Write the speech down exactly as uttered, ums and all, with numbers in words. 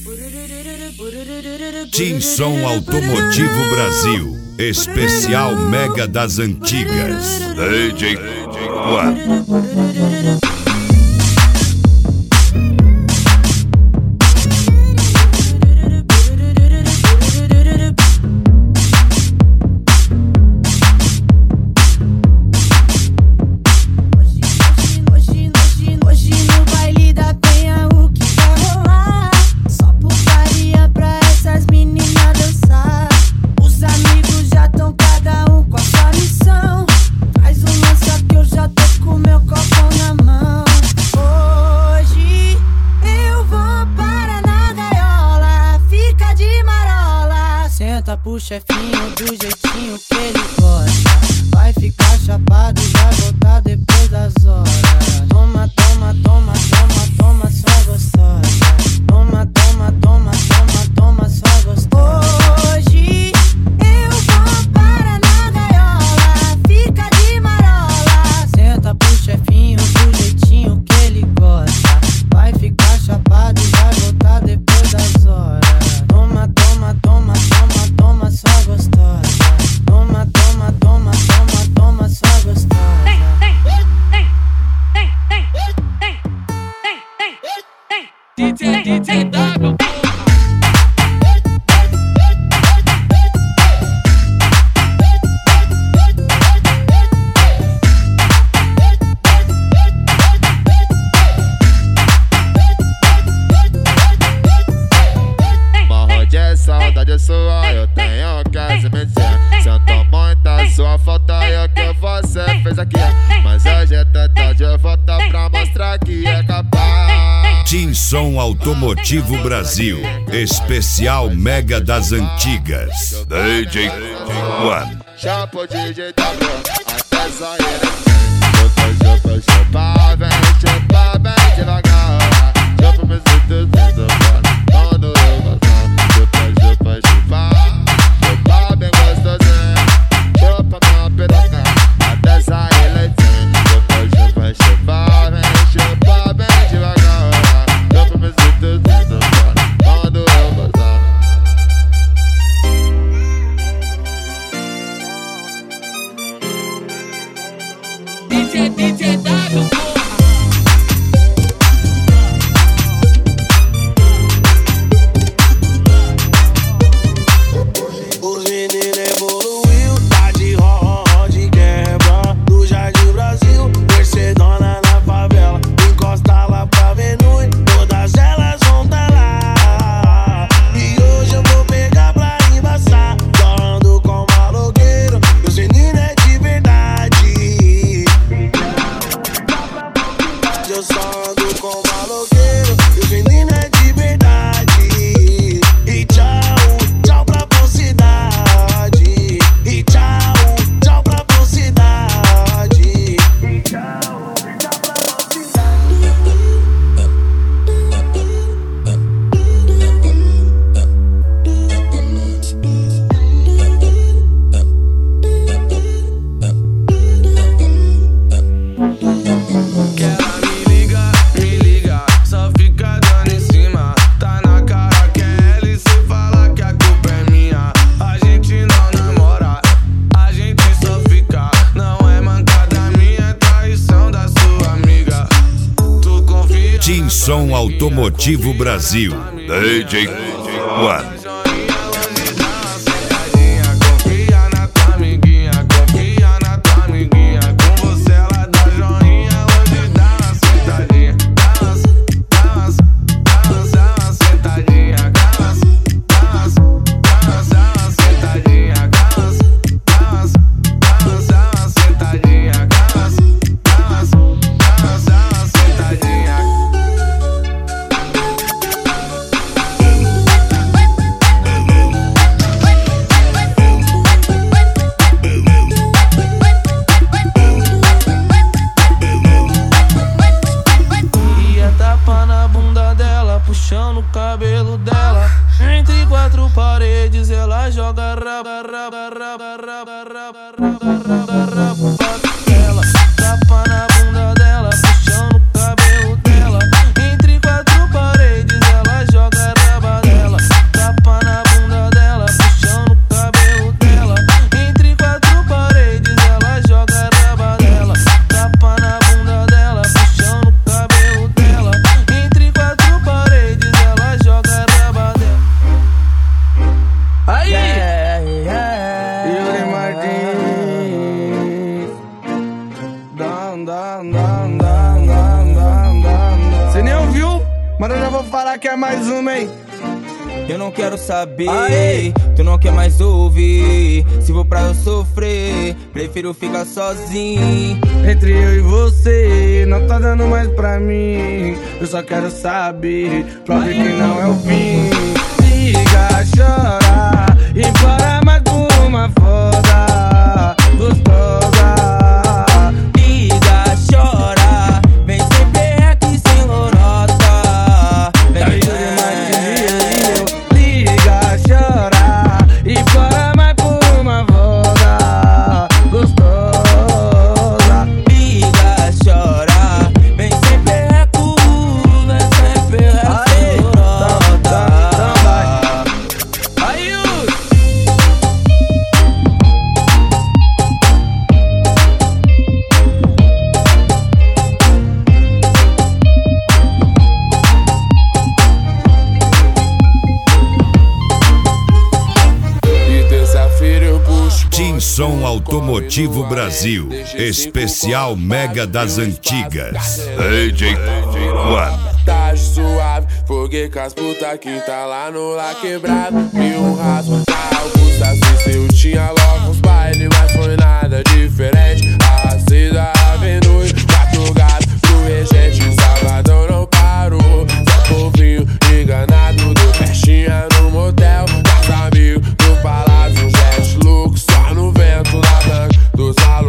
Tinson Automotivo Brasil, especial Mega das Antigas. D J One. Pro chefinho do jeitinho que ele gosta. Vai ficar chapado e vai voltar depois das horas. Toma, toma, toma, toma, toma, só gostosa. Toma, toma, toma, toma, toma, só gostosa. Hoje eu vou para na gaiola, fica de marola. Senta pro chefinho do jeitinho que ele gosta. Vai ficar chapado e vai voltar depois das horas. Toma, toma, toma, toma, toma, só gostosa. Toma, toma, toma, toma, toma, só gostosa. D J, D J W. Saudade sua, eu tenho que se mentir. Sinto muita sua falta e o que você fez aqui. Mas hoje é tanta de volta pra mostrar que é capaz. Tinson Automotivo Brasil, especial Mega das Antigas. D J One. Chapo D J W, até sair. Chupa, chupa, chupa, vem chupa bem devagar. Chupa meus dedos, quando eu gostar. Chupa, chupa, chupa, chupa bem gostosinho. Chupa minha piroca, até sair leitinho. Chupa, chupa, chupa, vem chupa bem devagar. Chupa meus dedos, quando eu gostar. D J, D J W. Tinson Automotivo Brasil, D J One. Puxando o cabelo dela, entre quatro paredes ela joga raba, raba, raba, raba, raba, raba, raba, raba, ela tapa na bunda dela, puxando o cabelo dela, entre quatro paredes ela joga raba. quer mais uma, hein? Eu não quero saber, Aê! Tu não quer mais ouvir. Se for pra eu sofrer, prefiro ficar sozinho. Entre eu e você, não tá dando mais pra mim. Eu só quero saber, prove que não é o fim. Liga, chora, implora mais por uma foda gostosa. Liga, chora, vem sempre aqui sem lorota. Vem, vem, Chora e fora mais por uma voda gostosa. liga, chora, vem sem perreco, vem sem perreco, lorota. Aí, Som Automotivo Brasil, especial Mega das Antigas. D J One. Tá suave, foguei com as puta que tá lá no lá quebrado. E um rasgo pra Augusta, se eu tinha logo uns baile, mas foi nada diferente. A Cida Avenue, quatro gatos pro regente, Salvador não parou. Só povinho enganado, deu festinha no motel. Nosso amigo do palácio, jet louco, só no vento, na tanque dos alunos.